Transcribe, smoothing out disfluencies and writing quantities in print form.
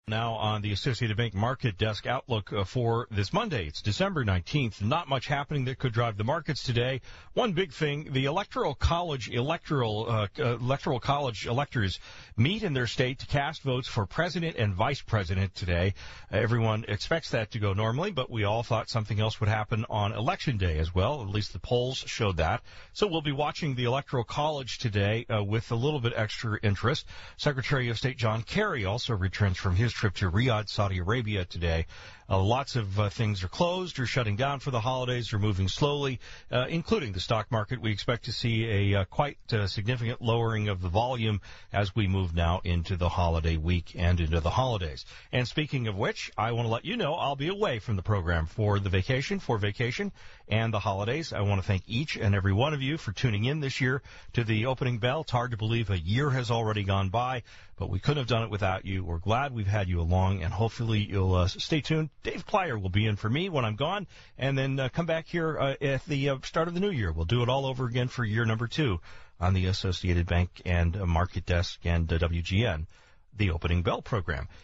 Now on the Associated Bank Market Desk outlook for this Monday. It's December 19th. Not much happening that could drive the markets today. One big thing, the electoral college electors meet in their state to cast votes for president and vice president today. Everyone expects that to go normally, but we all thought something else would happen on election day as well. At least the polls showed that. So we'll be watching the electoral college today with a little bit extra interest. Secretary of State John Kerry also returns from his trip to Riyadh, Saudi Arabia today. Lots of things are closed or shutting down for the holidays or moving slowly, including the stock market. We expect to see a quite significant lowering of the volume as we move now into the holiday week and into the holidays. And speaking of which, I want to let you know I'll be away from the program for vacation and the holidays. I want to thank each and every one of you for tuning in this year to the opening bell. It's hard to believe a year has already gone by, but we couldn't have done it without you. We're glad we've had you along, and hopefully you'll stay tuned. Dave Plyer will be in for me when I'm gone, and then come back here at the start of the new year. We'll do it all over again for year number 2 on the Associated Bank and Market Desk and WGN, the Opening Bell program.